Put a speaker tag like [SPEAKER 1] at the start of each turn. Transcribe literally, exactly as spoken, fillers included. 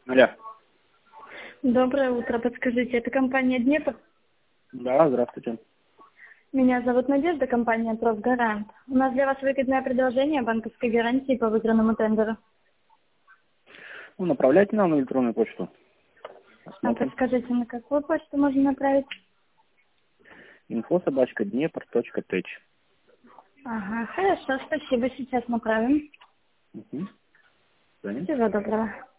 [SPEAKER 1] Алло.
[SPEAKER 2] Доброе утро. Подскажите, это компания «Днепр»?
[SPEAKER 1] Да, здравствуйте.
[SPEAKER 2] Меня зовут Надежда, компания «Профгарант». У нас для вас выгодное предложение банковской гарантии по выигранному тендеру.
[SPEAKER 1] Ну, направляйте нам на электронную почту.
[SPEAKER 2] А
[SPEAKER 1] Посмотрим.
[SPEAKER 2] подскажите, на какую почту можно направить?
[SPEAKER 1] Инфо собачка днепр точка тэч.
[SPEAKER 2] Ага, хорошо, спасибо, сейчас направим.
[SPEAKER 1] Угу. Понятно.
[SPEAKER 2] Всего доброго.